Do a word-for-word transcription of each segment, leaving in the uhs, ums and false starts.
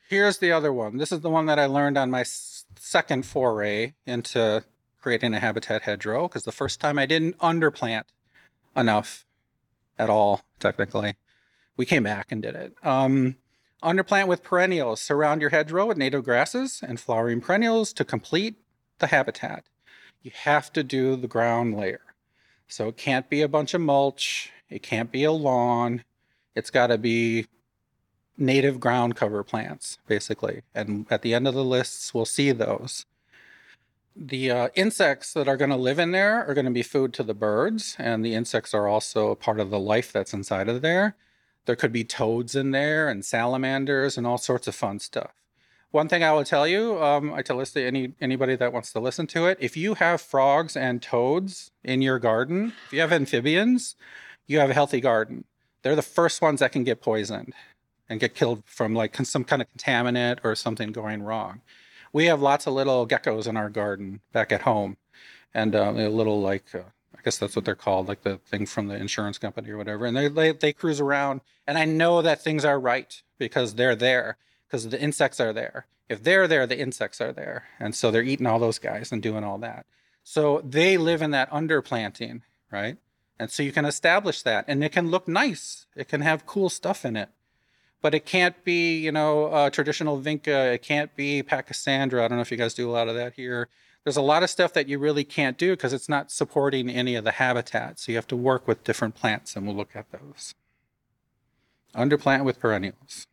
Here's the other one. This is the one that I learned on my s- second foray into creating a habitat hedgerow, because the first time I didn't underplant enough at all, technically. We came back and did it. Um, underplant with perennials. Surround your hedgerow with native grasses and flowering perennials to complete the habitat. You have to do the ground layer. So it can't be a bunch of mulch. It can't be a lawn. It's got to be native ground cover plants, basically. And at the end of the lists, we'll see those. The uh, insects that are going to live in there are going to be food to the birds, and the insects are also a part of the life that's inside of there. There could be toads in there and salamanders and all sorts of fun stuff. One thing I will tell you, um, I tell this to any anybody that wants to listen to it. If you have frogs and toads in your garden, if you have amphibians, you have a healthy garden. They're the first ones that can get poisoned and get killed from like some kind of contaminant or something going wrong. We have lots of little geckos in our garden back at home, and um, a little like uh, I guess that's what they're called, like the thing from the insurance company or whatever. And they, they they cruise around, and I know that things are right because they're there, because the insects are there. If they're there, the insects are there, and so they're eating all those guys and doing all that. So they live in that underplanting, right? And so you can establish that, and it can look nice. It can have cool stuff in it, but it can't be, you know, uh, traditional vinca. It can't be pachysandra. I don't know if you guys do a lot of that here. There's a lot of stuff that you really can't do because it's not supporting any of the habitat. So you have to work with different plants, and we'll look at those. Underplant with perennials.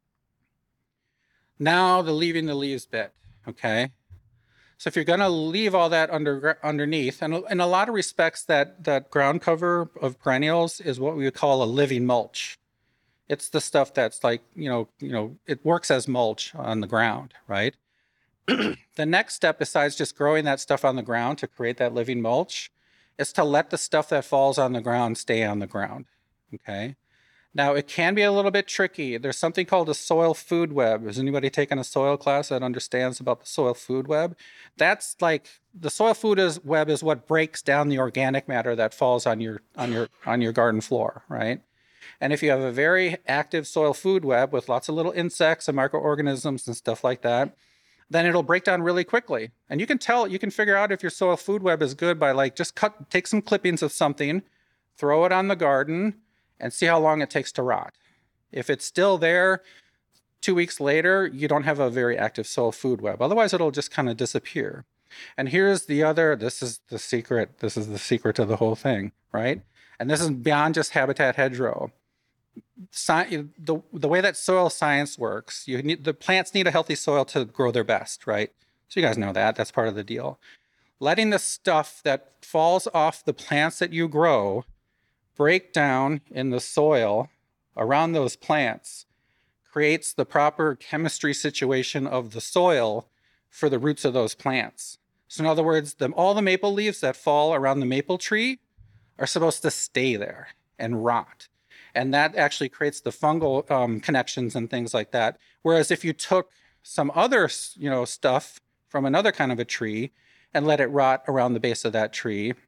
Now the leaving the leaves bit, okay? So if you're going to leave all that under underneath, and in a lot of respects, that that ground cover of perennials is what we would call a living mulch. It's the stuff that's like, you know, you know, it works as mulch on the ground, right? The next step, besides just growing that stuff on the ground to create that living mulch, is to let the stuff that falls on the ground stay on the ground. Okay. Now it can be a little bit tricky. There's something called a soil food web. Has anybody taken a soil class that understands about the soil food web? That's like the soil food is, web is what breaks down the organic matter that falls on your on your on your garden floor, right? And if you have a very active soil food web with lots of little insects and microorganisms and stuff like that, then it'll break down really quickly. And you can tell, you can figure out if your soil food web is good by like just cut, take some clippings of something, throw it on the garden, and see how long it takes to rot. If it's still there two weeks later, you don't have a very active soil food web. Otherwise, it'll just kind of disappear. And here's the other, this is the secret, this is the secret to the whole thing, right? And this is beyond just habitat hedgerow. Sci- the, the way that soil science works, you need the plants need a healthy soil to grow their best, right? So you guys know that. That's part of the deal. Letting the stuff that falls off the plants that you grow break down in the soil around those plants creates the proper chemistry situation of the soil for the roots of those plants. So in other words, the, all the maple leaves that fall around the maple tree are supposed to stay there and rot. And that actually creates the fungal um, connections and things like that. Whereas if you took some other, you know, stuff from another kind of a tree and let it rot around the base of that tree,